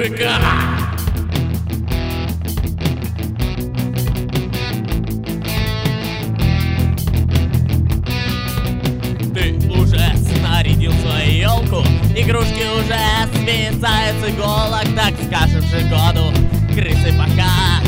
мужика. Ты уже снарядил свою елку, игрушки уже свисают с иголок, так скажем же году крысы пока.